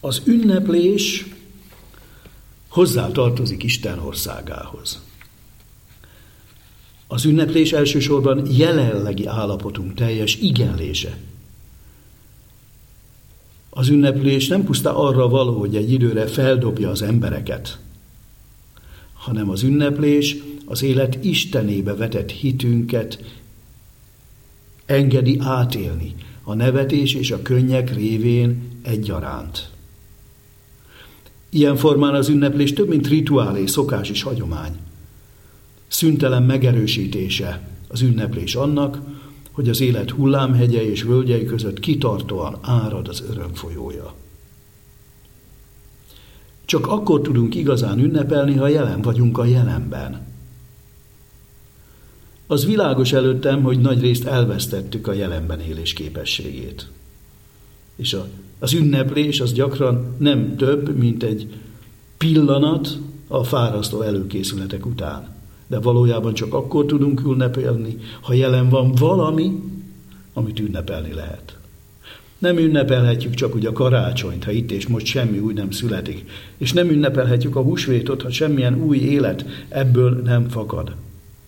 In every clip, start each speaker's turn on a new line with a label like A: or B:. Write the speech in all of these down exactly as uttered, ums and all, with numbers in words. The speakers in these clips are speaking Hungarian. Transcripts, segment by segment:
A: Az ünneplés hozzátartozik Isten országához. Az ünneplés elsősorban jelenlegi állapotunk teljes igenlése. Az ünneplés nem pusztán arra való, hogy egy időre feldobja az embereket, hanem az ünneplés az élet Istenébe vetett hitünket engedi átélni a nevetés és a könnyek révén egyaránt. Ilyen formán az ünneplés több, mint rituálé, szokás és hagyomány. Szüntelen megerősítése az ünneplés annak, hogy az élet hullámhegyei és völgyei között kitartóan árad az öröm folyója. Csak akkor tudunk igazán ünnepelni, ha jelen vagyunk a jelenben. Az világos előttem, hogy nagyrészt elvesztettük a jelenben élés képességét. És a, az ünneplés az gyakran nem több, mint egy pillanat a fárasztó előkészületek után. De valójában csak akkor tudunk ünnepelni, ha jelen van valami, amit ünnepelni lehet. Nem ünnepelhetjük csak úgy a karácsonyt, ha itt és most semmi új nem születik, és nem ünnepelhetjük a húsvétot, ha semmilyen új élet ebből nem fakad.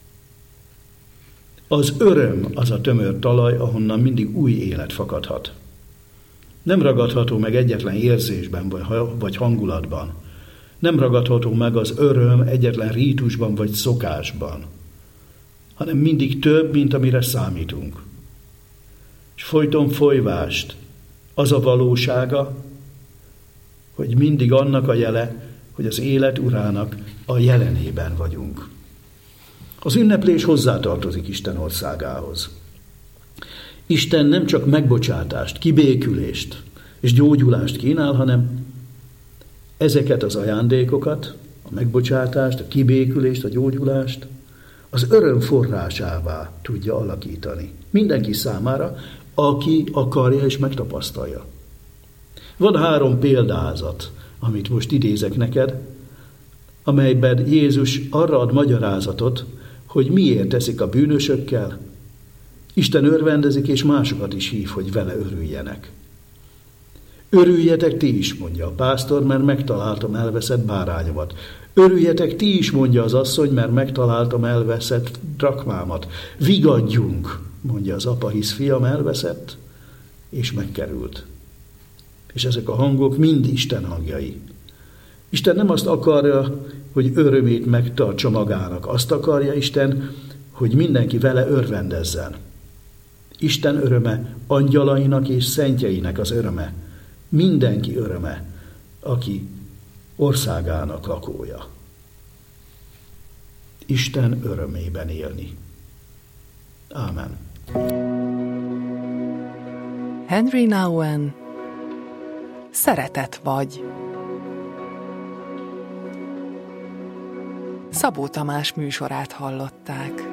A: Az öröm az a tömör talaj, ahonnan mindig új élet fakadhat. Nem ragadható meg egyetlen érzésben vagy hangulatban. Nem ragadható meg az öröm egyetlen rítusban vagy szokásban, hanem mindig több, mint amire számítunk. És folyton folyvást az a valósága, hogy mindig annak a jele, hogy az élet urának a jelenében vagyunk. Az ünneplés hozzátartozik Isten országához. Isten nem csak megbocsátást, kibékülést és gyógyulást kínál, hanem ezeket az ajándékokat, a megbocsátást, a kibékülést, a gyógyulást az öröm forrásává tudja alakítani. Mindenki számára, aki akarja és megtapasztalja. Van három példázat, amit most idézek neked, amelyben Jézus arra ad magyarázatot, hogy miért teszik a bűnösökkel. Isten örvendezik, és másokat is hív, hogy vele örüljenek. Örüljetek ti is, mondja a pásztor, mert megtaláltam elveszett bárányomat. Örüljetek ti is, mondja az asszony, mert megtaláltam elveszett drakmámat. Vigadjunk, mondja az apa, hisz fiam elveszett, és megkerült. És ezek a hangok mind Isten hangjai. Isten nem azt akarja, hogy örömét megtartsa magának. Azt akarja Isten, hogy mindenki vele örvendezzen. Isten öröme angyalainak és szentjeinek az öröme. Mindenki öröme, aki országának lakója. Isten örömében élni. Ámen.
B: Henry Nouwen, Szeretet vagy. Szabó Tamás műsorát hallották.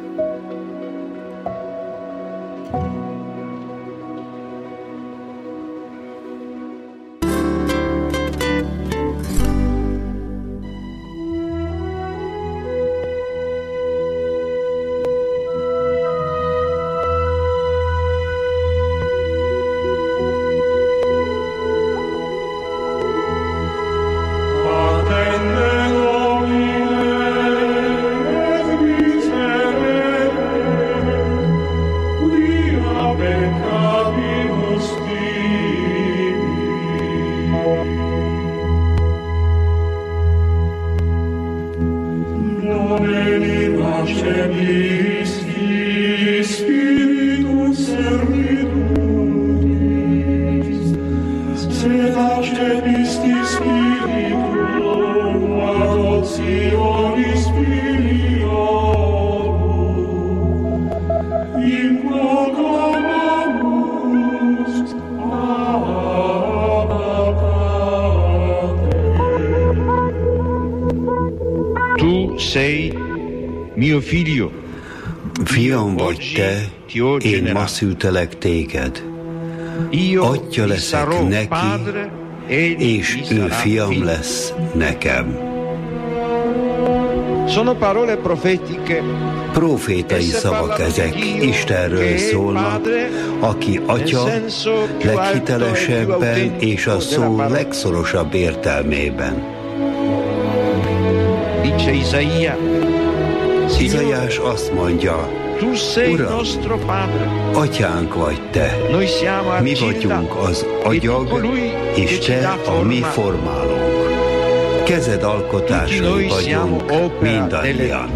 C: Fiam vagy te, én ma szültelek téged. Atya leszek neki, és ő fiam lesz nekem.
D: Sono parole profetiche
C: Profétai szavak ezek, Istenről szólnak, aki Atya leghitelesebben és a szó legszorosabb értelmében. Izaiás azt mondja, Uram, Atyánk vagy Te, mi vagyunk az agyag, és Te a mi formálónk. Kezed alkotásai vagyunk mindannyian.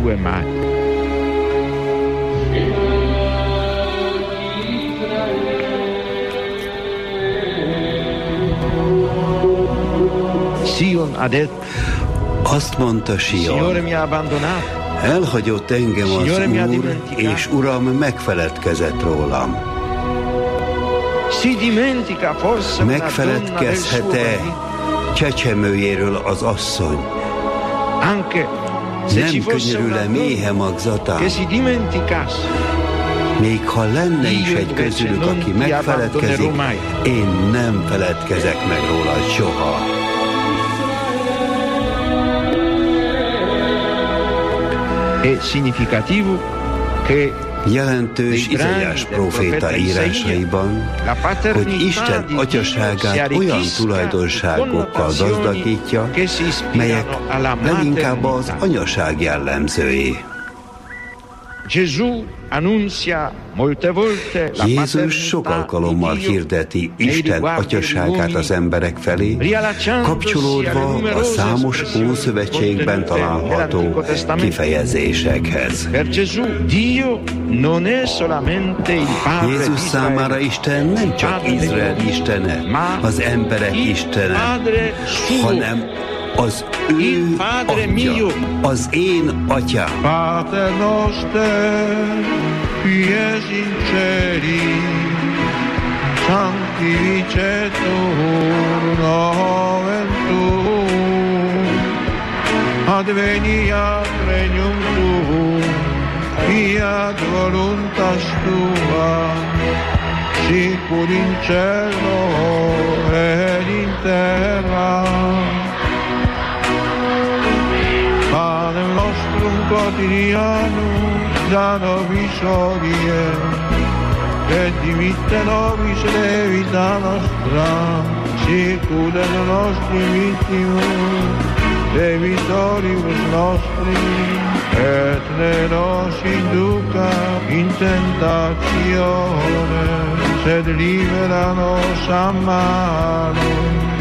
C: Azt mondta Sion, elhagyott engem az Úr, és Uram megfeledkezett rólam. Megfeledkezhet-e csecsemőjéről az asszony? Nem könyörül-e méhe magzatán? Még ha lenne is egy közülük, aki megfeledkezik, én nem feledkezek meg rólad soha. Jelentős Izaiás próféta írásaiban, hogy Isten atyaságát olyan tulajdonságokkal gazdagítja, melyek leginkább az anyaság jellemzői. Jézus sok alkalommal hirdeti Isten atyaságát az emberek felé, kapcsolódva a számos Ószövetségben található kifejezésekhez. Jézus számára Isten nem csak Izrael istene, az emberek istene, hanem az ő Atya, az én Atyám.
D: Pater noster, qui es in celi, sanctificetur nomen tuum, adveniat regnum tuum, fiat voluntas tua, sicur in cielo et in terra. Panem nostrum quotidianum da nobis hodie, et dimitte nobis debita nostra, sicur et nostri vittimus debitoribus nostri, et ne nos induca in tentatione, sed libera nos a malo.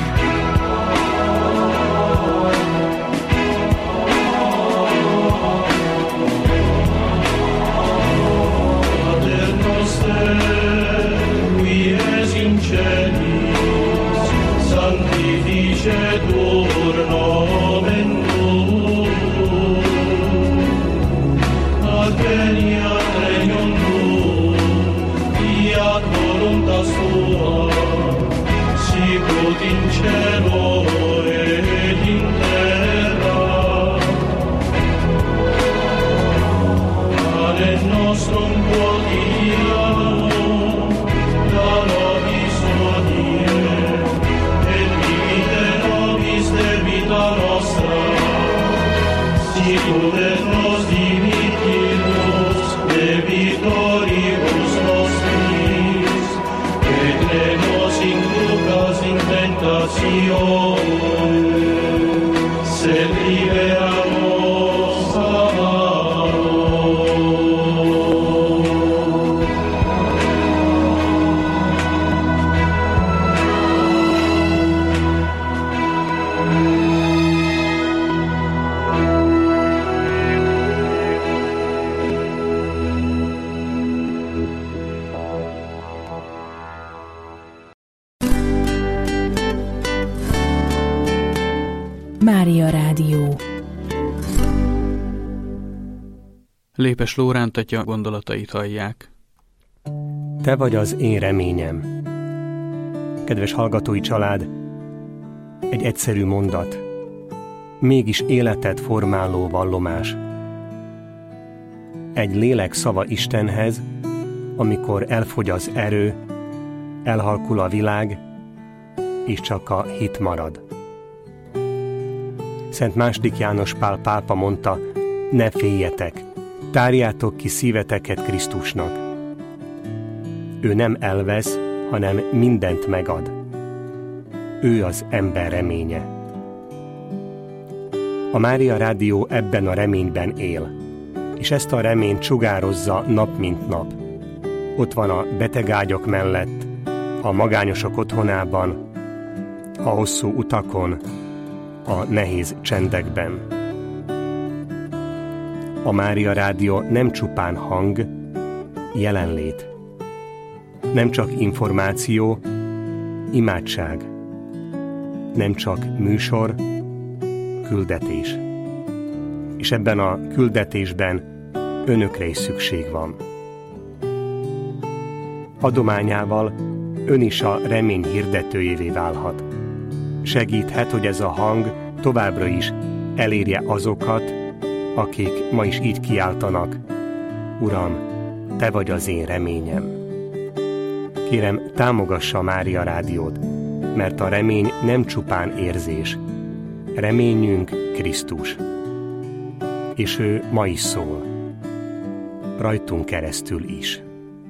E: Sanctificetur nomen tuum, adveniat regnum tuum, fiat voluntas tua, sicut in cielo et in terra. Panem nostrum quotidianum da nobis hodie, debita nostra, sicur et nos dimittimus debitoribus nostris, et ne nos inducas in tentatione, sed libera nos a malo.
F: Mária Rádió.
G: Lépes Lóránt atya gondolatait hallják.
H: Te vagy az én reményem. Kedves hallgatói család, egy egyszerű mondat, mégis életet formáló vallomás. Egy lélek szava Istenhez, amikor elfogy az erő, elhalkul a világ, és csak a hit marad. Szent második János Pál pápa mondta, ne féljetek, Tárjátok ki szíveteket Krisztusnak. Ő nem elvesz, hanem mindent megad. Ő az ember reménye. A Mária Rádió ebben a reményben él, és ezt a reményt sugározza nap mint nap. Ott van a betegágyak mellett, a magányosok otthonában, a hosszú utakon, a nehéz csendekben. A Mária Rádió nem csupán hang, jelenlét. Nem csak információ, imádság. Nem csak műsor, küldetés. És ebben a küldetésben önökre is szükség van. Adományával ön is a remény hirdetőjévé válhat. Segíthet, hogy ez a hang továbbra is elérje azokat, akik ma is így kiáltanak: Uram, Te vagy az én reményem. Kérem, támogassa a Mária Rádiót, mert a remény nem csupán érzés. Reményünk Krisztus. És ő ma is szól. Rajtunk keresztül is.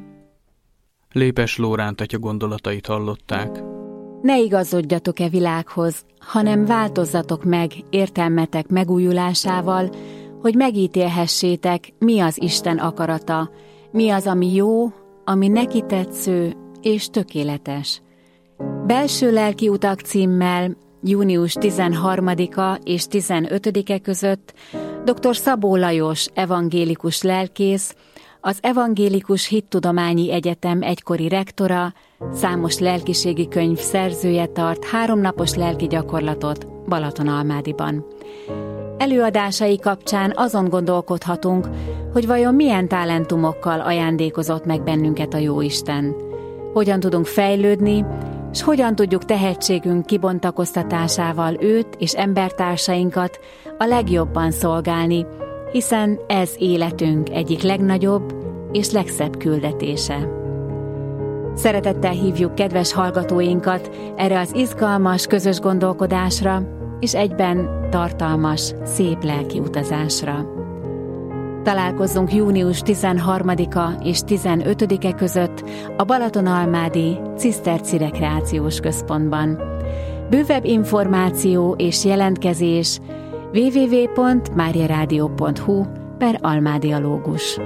G: Lépes Lóránt atya gondolatait hallották.
F: Ne igazodjatok-e világhoz, hanem változzatok meg értelmetek megújulásával, hogy megítélhessétek, mi az Isten akarata, mi az, ami jó, ami neki tetsző és tökéletes. Belső lelki utak címmel június tizenharmadika és tizenötödike között dr. Szabó Lajos evangélikus lelkész, az Evangélikus Hittudományi Egyetem egykori rektora, számos lelkiségi könyv szerzője tart háromnapos lelki gyakorlatot Balatonalmádiban. Előadásai kapcsán azon gondolkodhatunk, hogy vajon milyen talentumokkal ajándékozott meg bennünket a Jóisten. Hogyan tudunk fejlődni, és hogyan tudjuk tehetségünk kibontakoztatásával őt és embertársainkat a legjobban szolgálni, hiszen ez életünk egyik legnagyobb és legszebb küldetése. Szeretettel hívjuk kedves hallgatóinkat erre az izgalmas közös gondolkodásra, és egyben tartalmas, szép lelki utazásra. Találkozzunk június tizenharmadika és tizenötödike között a Balatonalmádi Ciszterci Rekreációs Központban. Bővebb információ és jelentkezés double-u double-u double-u pont mariaradio pont hu per almádialógus.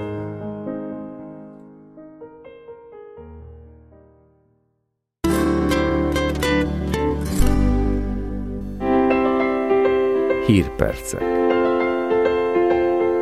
I: Hírpercek.